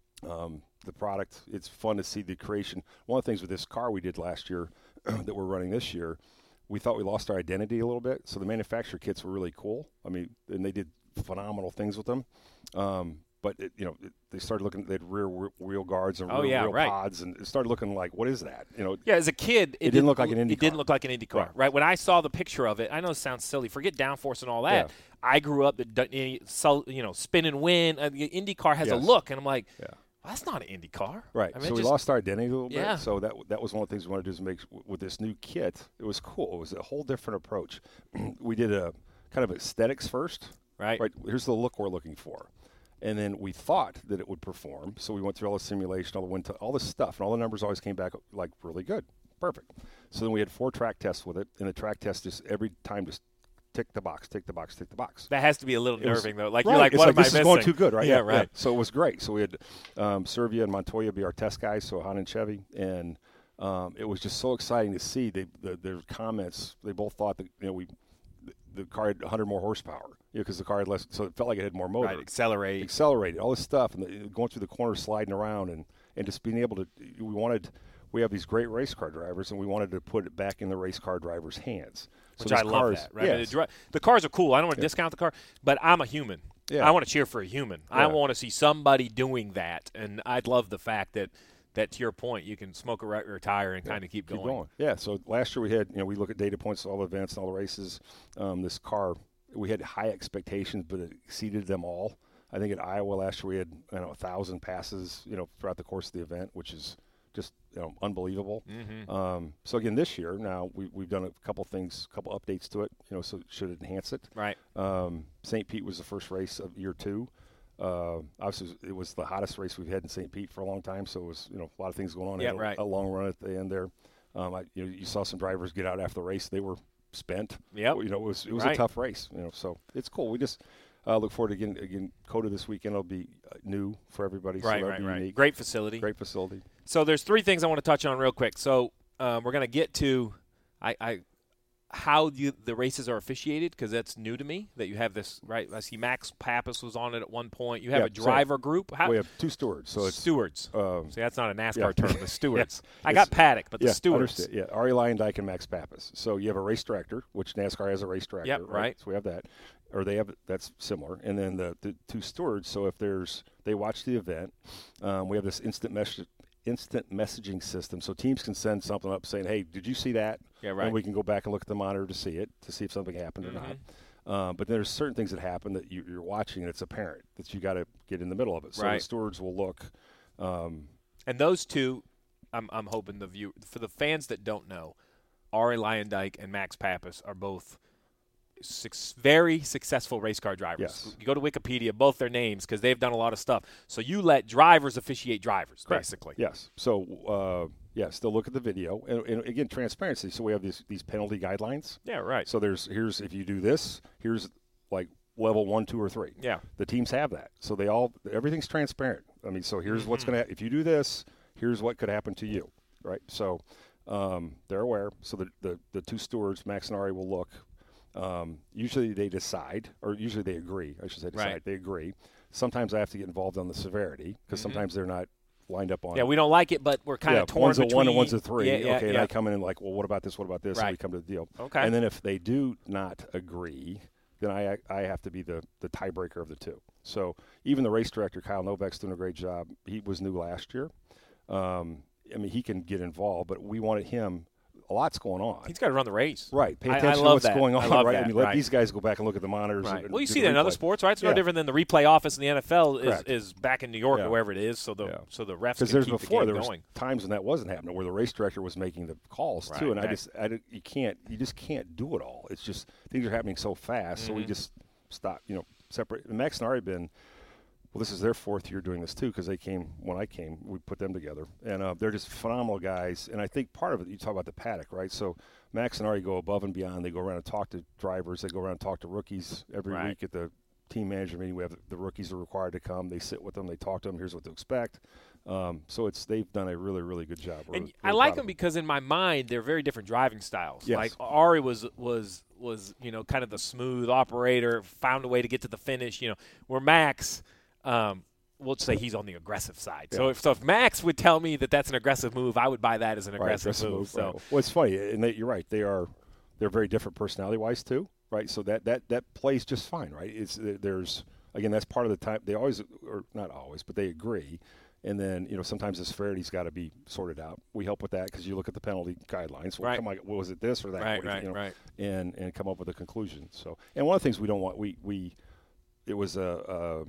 um, the product. It's fun to see the creation. One of the things with this car we did last year that we're running this year, we thought we lost our identity a little bit. So the manufacturer kits were really cool. I mean, and they did phenomenal things with them. Um, but it, you know, it, they started looking. They had rear wheel- wheel guards and Oh, rear yeah, wheel right. pods, and it started looking like, what is that? You know, Yeah, as a kid, it, It didn't look like an Indy It didn't car. look like an Indy car, Right. right? When I saw the picture of it, I know it sounds silly. Forget downforce and all that. Yeah. I grew up, the so you know, spin and win. Uh, the Indy car has a Yes. look, and I'm like, Yeah. well, that's not an Indy car, right. I mean, so it we just- lost our identity a little bit. Yeah. So that that was one of the things we wanted to do is make with this new kit. It was cool. It was a whole different approach. We did a kind of aesthetics first. right? Right. Here's the look we're looking for. And then we thought that it would perform. So we went through all the simulation, all the wind, all this stuff, and all the numbers always came back like really good. Perfect. So then we had four track tests with it, and the track test just every time just tick the box, tick the box, tick the box. That has to be a little It was- nerving though. Like right. you're like, It's what like am I this missing? is going too good, right? Yeah, right. So it was great. So we had um, Servia and Montoya be our test guys, so Honda and Chevy, and um, it was just so exciting to see they, the, their comments. They both thought that you know we the car had one hundred more horsepower, you know, because the car had less, so it felt like it had more motor. Right, accelerate. Accelerated, all this stuff, and the, going through the corners, sliding around, and, and just being able to. We wanted, we have these great race car drivers, and we wanted to put it back in the race car drivers' hands. So Which I these love cars, that, right? I mean, yes. the, dri- the cars are cool. I don't want to Yeah. discount the car, but I'm a human. Yeah. I want to cheer for a human. I Yeah. want to see somebody doing that, and I'd love the fact that, that to your point, you can smoke a re- retire and kind of keep, Keep going. going. Yeah. So last year we had, you know, we look at data points, all the events, and all the races. Um, this car, we had high expectations, but it exceeded them all. I think at Iowa last year we had, I don't know, a thousand passes, you know, throughout the course of the event, which is just, you know, unbelievable. Mm-hmm. Um, so again, this year now we, we've done a couple things, a couple updates to it, you know, so it should enhance it. Right. Um, Saint Pete was the first race of year two. Uh, obviously, it was the hottest race we've had in Saint Pete for a long time. So it was, you know, a lot of things going on. It Yeah, had a, right. a long run at the end there. Um, I, you know, you saw some drivers get out after the race; they were spent. Yep. You know, it was it was Right. a tough race. You know, so it's cool. We just uh, look forward to getting again. COTA this weekend will be uh, new for everybody. so Right, that'll right, be right. unique. Great facility. Great facility. So there's three things I want to touch on real quick. So um, we're going to get to I, I how you, the races are officiated, because that's new to me that you have this, right? I see Max Pappas was on it at one point. You have Yeah, a driver group. How, we have two stewards, so it's stewards. um, See, that's not a NASCAR yeah. term, the stewards. Yeah. I got It's- Paddock, but the yeah, stewards. understood. Yeah, Ari Lyondike and Max Pappas. So you have a race director, which NASCAR has a race director. Yep, right. So we have that, or they have that's similar, and then the, the two stewards. So if there's they watch the event, um, we have this instant message instant messaging system, so teams can send something up saying, "Hey, did you see that?" Yeah, right. And we can go back and look at the monitor to see it to see if something happened or not. Um, but there's certain things that happen that you, you're watching, and it's apparent that you got to get in the middle of it. So Right. the stewards will look. Um, And those two, I'm, I'm hoping the view for the fans that don't know, Ari Lyondike and Max Pappas are both six very successful race car drivers. Yes. You go to Wikipedia, both their names, because they've done a lot of stuff. So you let drivers officiate drivers, Correct. basically. Yes. So, uh, yes, they'll look at the video. And, and, again, transparency. So we have these, these penalty guidelines. Yeah, right. So there's here's if you do this, here's like level one, two, or three. Yeah. The teams have that. So they all – everything's transparent. I mean, so here's mm-hmm. what's going to – if you do this, here's what could happen to you, right? So um, they're aware. So the, the, the two stewards, Max and Ari, will look. Um, usually they decide, or usually they agree. I should say decide. Right. They agree. Sometimes I have to get involved on the severity because mm-hmm. sometimes they're not lined up on. Yeah, we don't like it, but we're kind yeah, of torn one's between. a one and one's a three. Yeah, yeah, okay, yeah. and I come in and like, well, what about this? What about this? Right. And we come to the deal. Okay. And then if they do not agree, then I I have to be the, the tiebreaker of the two. So even the race director, Kyle Novak's doing a great job. He was new last year. Um, I mean, he can get involved, but we wanted him. A lot's going on. He's got to run the race. Right. Pay I, attention I to love what's that. going on, I love right? That. I mean, let right. these guys go back and look at the monitors. Right. And, well, you do see the that in other replay. sports, right? It's no yeah. different than the replay office in the N F L is, Correct. is back in New York yeah. or wherever it is, so the yeah. so the refs Because can there's keep before the there game was going. times when that wasn't happening, where the race director was making the calls right, too, and right. I just I, you can't you just can't do it all. It's just things are happening so fast, mm-hmm. so we just stop. You know, separate. And Max and Ari been. Well, this is their fourth year doing this, too, because they came when I came. We put them together. And uh, they're just phenomenal guys. And I think part of it, you talk about the paddock, right? So Max and Ari go above and beyond. They go around and talk to drivers. They go around and talk to rookies every right. week at the team manager meeting. We have the rookies are required to come. They sit with them. They talk to them. Here's what to expect. Um, so it's they've done a really, really good job. We're, and we're I like them them because in my mind they're very different driving styles. Yes. Like Ari was was was you know kind of the smooth operator, found a way to get to the finish. You know, where Max. Um, We'll say he's on the aggressive side. Yeah. So, if, so if Max would tell me that that's an aggressive move, I would buy that as an right, aggressive, aggressive move. move. So, right. Well, it's funny, and they, you're right. They are they're very different personality-wise too, right? So that, that, that plays just fine, right? It's there's again that's part of the time they always or not always, but they agree. And then you know sometimes the severity's got to be sorted out. We help with that because you look at the penalty guidelines. Well, right. come on, well, was it this or that? Right, what, right, you know, right. And and come up with a conclusion. So and one of the things we don't want we we it was a. a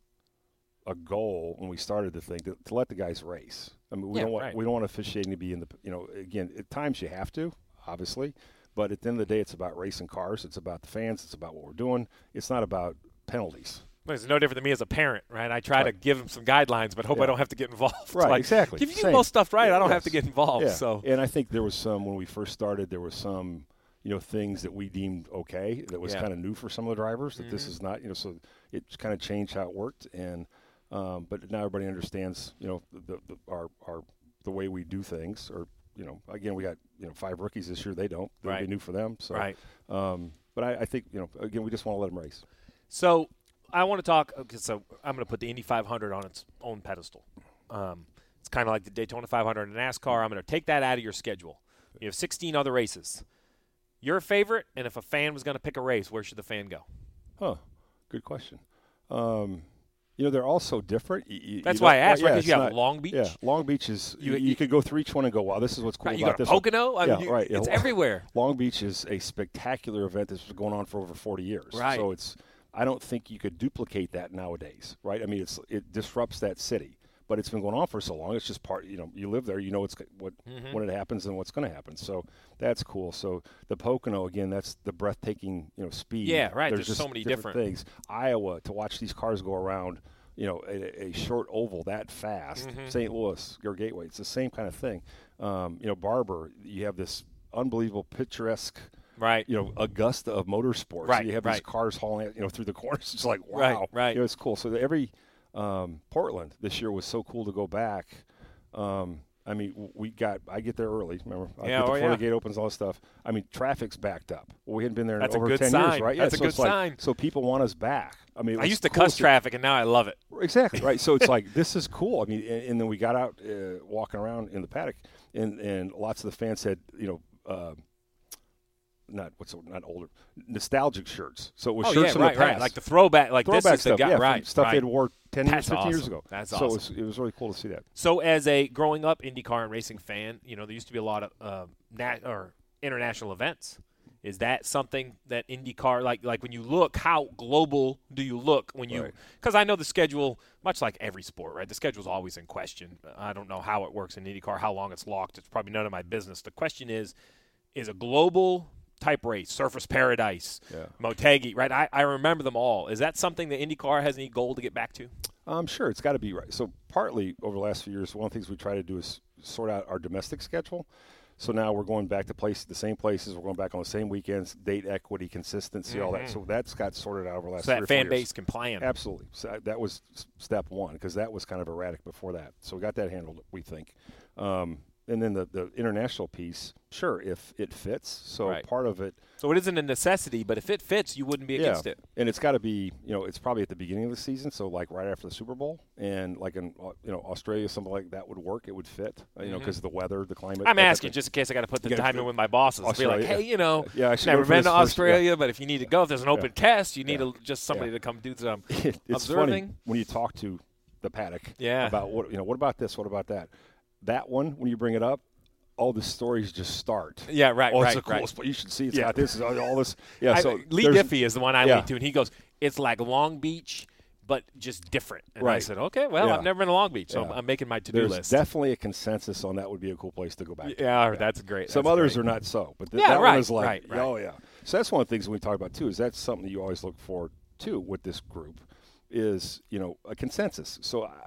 a goal when we started the thing to, to let the guys race. I mean, we yeah, don't want right. we don't want officiating to be in the you know again at times you have to obviously, but at the end of the day it's about racing cars. It's about the fans. It's about what we're doing. It's not about penalties. Well, it's no different than me as a parent, right? I try right. to give them some guidelines, but hope yeah. I don't have to get involved. Right, like, exactly. If you Same. do most stuff right, yeah, I don't yes. have to get involved. Yeah. So, and I think there was some when we first started. There was some. You know, things that we deemed okay that was yeah. kind of new for some of the drivers. That mm-hmm. this is not. You know, so it kind of changed how it worked and. Um, but now everybody understands, you know, the, the, our our the way we do things. Or, you know, again, we got you know five rookies this year. They don't. It'll right. be new for them. So, right. Um, but I, I think you know, again, we just want to let them race. So, I want to talk. Okay, so I'm going to put the Indy five hundred on its own pedestal. Um, it's kind of like the Daytona five hundred in NASCAR. I'm going to take that out of your schedule. You have sixteen other races. Your favorite, and if a fan was going to pick a race, where should the fan go? Huh. Good question. Um, You know, they're all so different. You, That's you why I asked, yeah, right? Because you have not, Long Beach. Yeah, Long Beach is – you, you, you could go through each one and go, wow, this is what's cool right, about you this go to Pocono? one. I Yeah, mean, you, right. It's yeah, everywhere. Long Beach is a spectacular event that's been going on for over forty years. Right. So it's – I don't think you could duplicate that nowadays, right? I mean, it's it disrupts that city. But it's been going on for so long. It's just part, you know, you live there, you know what's what mm-hmm. when it happens and what's going to happen. So that's cool. So the Pocono, again, that's the breathtaking, you know, speed. Yeah, right. There's, There's just so many different, different things. Iowa, to watch these cars go around, you know, a, a short oval that fast. Mm-hmm. Saint Louis, your Gateway, it's the same kind of thing. Um, you know, Barber, you have this unbelievable picturesque. Right. You know, Augusta of motorsports. Right. So you have right. these cars hauling, you know, through the corners. It's like, wow. Right. Right. You know, it's cool. So every um, Portland this year was so cool to go back. Um, I mean, we got. I get there early. Remember, I yeah, get oh, before yeah. the gate opens, all this stuff. I mean, traffic's backed up. Well, we hadn't been there in That's a over good ten sign. years, right? That's yeah, a so good it's like, sign. So people want us back. I mean, it I was used to cool cuss to, traffic, and now I love it. Exactly right. So it's like this is cool. I mean, and, and then we got out uh, walking around in the paddock, and and lots of the fans said, you know. Uh, Not what's not older, nostalgic shirts. So it was oh, shirts yeah, from right, the past, right. Like the throwback, like throwback this is stuff, the guy, yeah, right? stuff right. they'd wore ten That's years, fifteen awesome. years ago. That's so awesome. it was, it was really cool to see that. So as a growing up IndyCar and racing fan, you know there used to be a lot of uh, nat- or international events. Is that something that IndyCar, like like when you look, how global do you look when you? Because right. I know the schedule, much like every sport, right? The schedule's always in question. I don't know how it works in IndyCar, how long it's locked. It's probably none of my business. The question is, is a global type race, Surfers Paradise, yeah. Motegi, right? I, I remember them all. Is that something that IndyCar has any goal to get back to? I'm sure it's got to be right. So partly over the last few years, one of the things we try to do is sort out our domestic schedule. So now we're going back to place the same places. We're going back on the same weekends, date equity, consistency, mm-hmm. all that. So that's got sorted out over the last so three that or fan four base years. can plan. Absolutely. So that was step one because that was kind of erratic before that. So we got that handled, we think. Um, and then the, the international piece, sure, if it fits. So right. part of it. So it isn't a necessity, but if it fits, you wouldn't be yeah. against it. And it's got to be, you know, it's probably at the beginning of the season, so like right after the Super Bowl. And like in, you know, Australia, something like that would work. It would fit, you know, because mm-hmm. of the weather, the climate. I'm asking just in case I got to put the time in with my bosses. Australia, be like, hey, you know, yeah, I never been to Australia, yeah. but if you need to go, if there's an open yeah. test, you need yeah. to, just somebody yeah. to come do some it, it's observing. Funny when you talk to the paddock yeah. about what, you know, what about this, what about that? That one, when you bring it up, all the stories just start. Yeah, right, oh, right, it's the coolest right. place. You should see it's yeah. got this, all this. Yeah, I, so Lee Diffie is the one I yeah. lean to, and he goes, it's like Long Beach, but just different. And right. I said, okay, well, yeah. I've never been to Long Beach, so yeah. I'm, I'm making my to-do There's list. There's definitely a consensus on that would be a cool place to go back to. Yeah, yeah. that's great. Some that's others great. are not so, but th- yeah, that right, one is like, right, right. oh, yeah. So that's one of the things we talk about, too, is that's something that you always look for, too, with this group is, you know, a consensus. So I,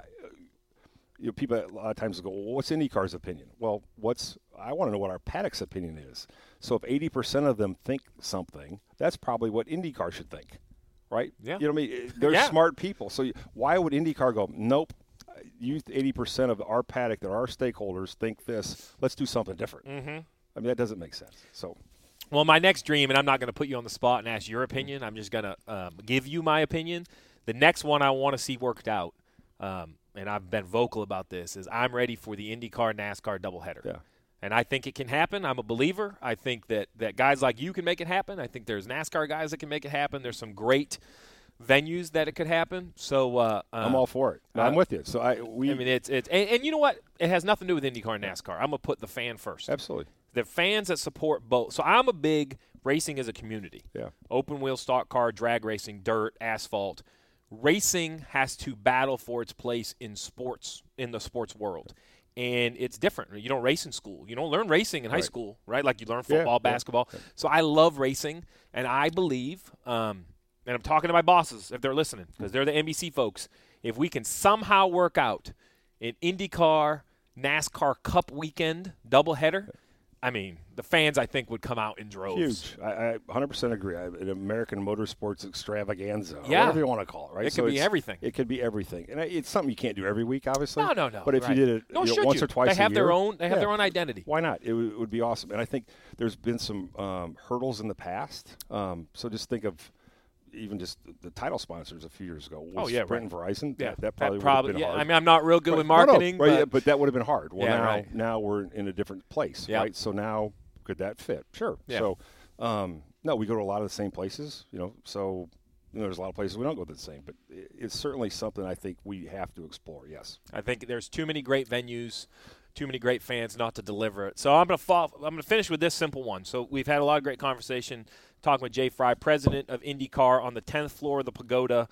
you know, people a lot of times go, well, what's IndyCar's opinion? Well, what's I want to know what our paddock's opinion is. So if eighty percent of them think something, that's probably what IndyCar should think, right? Yeah. You know what I mean? They're yeah. smart people. So why would IndyCar go, nope, you eighty percent of our paddock, that our stakeholders think this, let's do something different. Mm-hmm. I mean, that doesn't make sense. So. Well, my next dream, and I'm not going to put you on the spot and ask your opinion. I'm just going to um, give you my opinion. The next one I want to see worked out, um, and I've been vocal about this, is I'm ready for the IndyCar NASCAR doubleheader. Yeah. And I think it can happen. I'm a believer. I think that, that guys like you can make it happen. I think there's NASCAR guys that can make it happen. There's some great venues that it could happen. So uh, uh, I'm all for it. No, uh, I'm with you. So I we. I mean, it's it's and, and you know what? It has nothing to do with IndyCar and NASCAR. I'm gonna put the fan first. Absolutely. The fans that support both. So I'm a big racing as a community. Yeah. Open wheel, stock car, drag racing, dirt, asphalt. Racing has to battle for its place in sports, in the sports world. And it's different. You don't race in school. You don't learn racing in high right. school, right? Like you learn football, yeah, basketball. Yeah. So I love racing, and I believe, um, and I'm talking to my bosses if they're listening, because they're the N B C folks, if we can somehow work out an IndyCar, NASCAR Cup weekend doubleheader, I mean, the fans, I think, would come out in droves. Huge. I, I one hundred percent agree. I, an American motorsports extravaganza, yeah. whatever you want to call it, right? It so could be everything. It could be everything. And it's something you can't do every week, obviously. No, no, no. But if right. you did it no, you know, once you? or twice they have a year. Their own, they have yeah. their own identity. Why not? It, w- it would be awesome. And I think there's been some um, hurdles in the past. Um, so just think of even just the title sponsors a few years ago. Was oh, yeah, Sprint right. and Verizon. Yeah, that, that probably that would have probably, been yeah, hard. I mean, I'm not real good right. with marketing. No, no, right, but, yeah, but that would have been hard. Well, yeah, now, right. now we're in a different place, yep. right? So now could that fit? Sure. Yeah. So, um, no, we go to a lot of the same places, you know, so you know, there's a lot of places we don't go to the same, but it's certainly something I think we have to explore, yes. I think there's too many great venues, too many great fans not to deliver it. So I'm going to fall, I'm going to finish with this simple one. So we've had a lot of great conversation talking with Jay Fry, president of IndyCar, on the tenth floor of the Pagoda.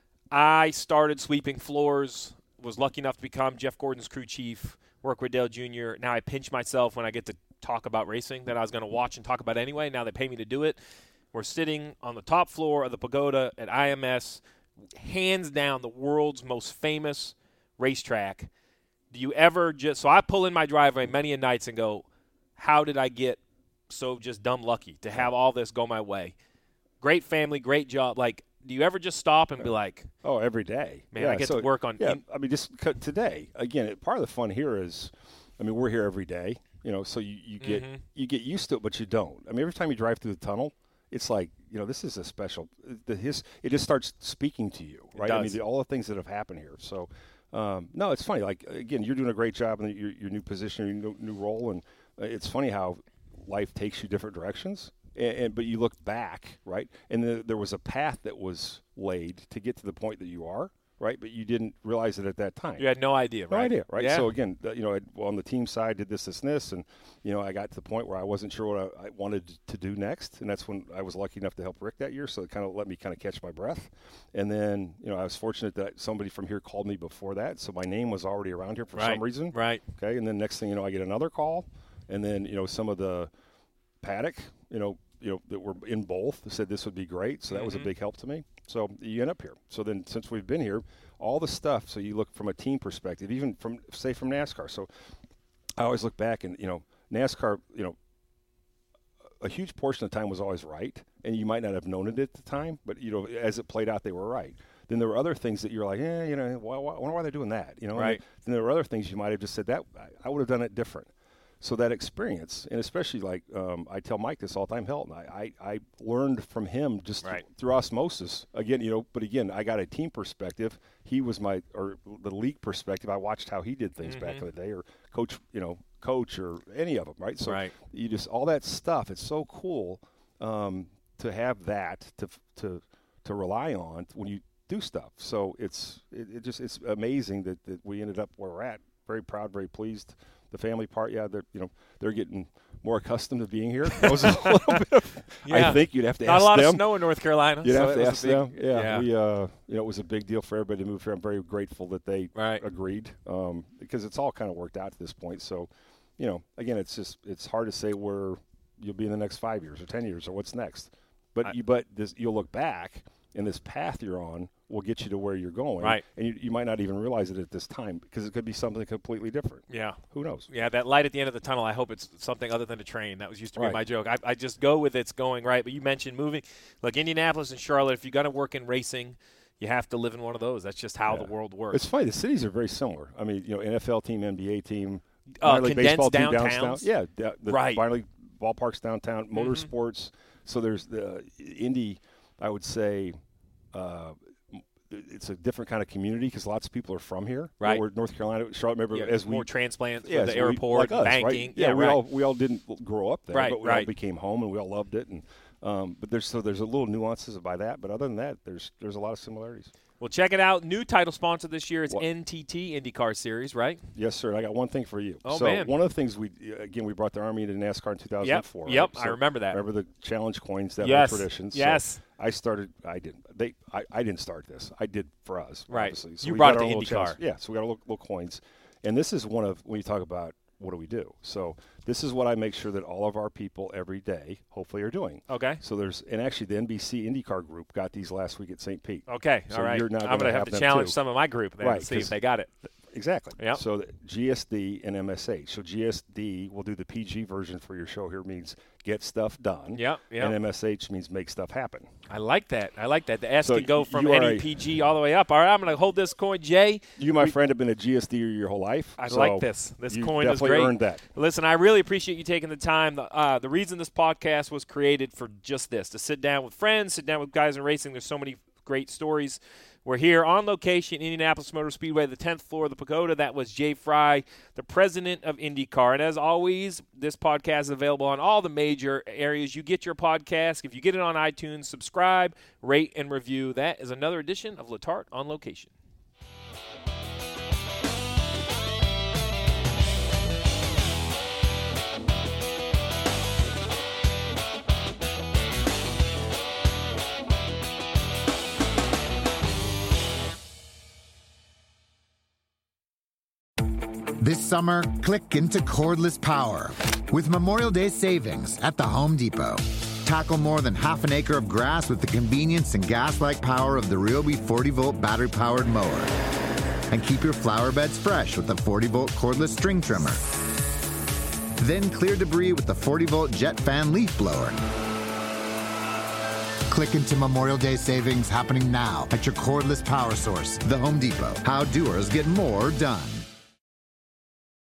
I started sweeping floors, was lucky enough to become Jeff Gordon's crew chief, work with Dale Junior Now I pinch myself when I get to talk about racing that I was going to watch and talk about anyway. Now they pay me to do it. We're sitting on the top floor of the Pagoda at I M S, hands down the world's most famous racetrack. Do you ever just – so I pull in my driveway many a nights and go, how did I get so just dumb lucky to have all this go my way? Great family, great job. Like, do you ever just stop and be like – oh, every day. Man, yeah, I get so, to work on – Yeah, I mean, just c- today, again, part of the fun here is – I mean, we're here every day, you know, so you, you get mm-hmm. you get used to it, but you don't. I mean, every time you drive through the tunnel, it's like, you know, this is a special the his it just starts speaking to you, right? I mean, the, all the things that have happened here. So, um, no, it's funny. Like, again, you're doing a great job in your, your new position, your new, new role, and uh, it's funny how life takes you different directions. And, and but you look back, right? And the, there was a path that was laid to get to the point that you are, right? But you didn't realize it at that time. You had no idea, right? No idea, right? Yeah. So, again, uh, you know, I, well, on the team side, did this, this, and this. And, you know, I got to the point where I wasn't sure what I, I wanted to do next. And that's when I was lucky enough to help Rick that year. So it kind of let me kind of catch my breath. And then, you know, I was fortunate that somebody from here called me before that. So my name was already around here for right. some reason. Right. Okay. And then next thing you know, I get another call. And then, you know, some of the paddock, you know, you know, that were in both said this would be great. So that mm-hmm. was a big help to me. So you end up here. So then since we've been here, all the stuff, so you look from a team perspective, even from, say, from NASCAR. So I always look back and, you know, NASCAR, you know, a huge portion of the time was always right. And you might not have known it at the time, but, you know, as it played out, they were right. Then there were other things that you're like, eh, you know, why, why, I wonder why they're doing that, you know? Right. And then there were other things you might have just said that I, I would have done it different. So that experience, and especially like um, I tell Mike this all the time, Helton, I, I, I learned from him just right. through osmosis. Again, you know, but again, I got a team perspective. He was my, or the league perspective. I watched how he did things mm-hmm. back in the day, or coach, you know, coach or any of them, right? So right. you just, all that stuff, it's so cool um, to have that to to to rely on when you do stuff. So it's, it, it just, it's amazing that, that we ended up where we're at. Very proud, very pleased. The family part, yeah, they're you know they're getting more accustomed to being here. That was a little bit of, yeah. I think you'd have to Not ask them. Not a lot of snow in North Carolina. You'd so have to ask big, them. Yeah, yeah. we uh, you know it was a big deal for everybody to move here. I'm very grateful that they right. agreed um, because it's all kind of worked out to this point. So, you know, again, it's just it's hard to say where you'll be in the next five years or ten years or what's next. But I, you but this, you'll look back and this path you're on will get you to where you're going. Right. And you, you might not even realize it at this time because it could be something completely different. Yeah. Who knows? Yeah, that light at the end of the tunnel, I hope it's something other than a train. That was used to be right. my joke. I, I just go with it's going right. But you mentioned moving. Like Indianapolis and Charlotte, if you're going to work in racing, you have to live in one of those. That's just how yeah. the world works. It's funny. The cities are very similar. I mean, you know, N F L team, N B A team, uh, minor league baseball team downtowns. downtown. Yeah, the, the right. minor league ballparks downtown, mm-hmm. motorsports. So there's the Indy, I would say, uh, it's a different kind of community because lots of people are from here. Right. We're North Carolina, Charlotte. Remember, yeah, as more we transplants yeah, for the so airport, we, like us, banking. Right? Yeah, yeah, we right. all we all didn't grow up there, right, but we right. all became home and we all loved it. And um, but there's so there's a little nuances by that, but other than that, there's there's a lot of similarities. Well, check it out. New title sponsor this year is what? N T T IndyCar Series, right? Yes, sir. I got one thing for you. Oh, so man. one of the things we again we brought the Army into NASCAR in two thousand four. Yep, yep. Right? So I remember that. Remember the challenge coins that yes. were traditions. Yes. So I started. I didn't. They. I, I didn't start this. I did for us. Right. Obviously. So you we brought got it to our little IndyCar. challenge. Yeah. So we got our little, little coins, and this is one of when you talk about what do we do. So this is what I make sure that all of our people every day hopefully are doing. Okay. So there's and actually the N B C IndyCar group got these last week at Saint Pete. Okay. So all right. you're now I'm going to have to challenge too. some of my group then right, to see if they got it. Exactly. Yep. So the G S D and M S H. So G S D will do the P G version for your show here means get stuff done. Yep. Yep. And M S H means make stuff happen. I like that. I like that. The S so can go from any any P G all the way up. All right, I'm going to hold this coin, Jay. You, my we, friend, have been a G S D your whole life. I so like this. This you coin is definitely great. earned that. Listen, I really appreciate you taking the time. The, uh, the reason this podcast was created for just this, to sit down with friends, sit down with guys in racing. There's so many great stories. We're here on location, Indianapolis Motor Speedway, the tenth floor of the Pagoda. That was Jay Fry, the president of IndyCar. And as always, this podcast is available on all the major areas you get your podcast. If you get it on iTunes, subscribe, rate, and review. That is another edition of Letarte on Location. This summer, click into cordless power with Memorial Day savings at the Home Depot. Tackle more than half an acre of grass with the convenience and gas-like power of the Ryobi forty volt battery-powered mower. And keep your flower beds fresh with the forty volt cordless string trimmer. Then clear debris with the forty volt jet fan leaf blower. Click into Memorial Day savings happening now at your cordless power source, the Home Depot. How doers get more done.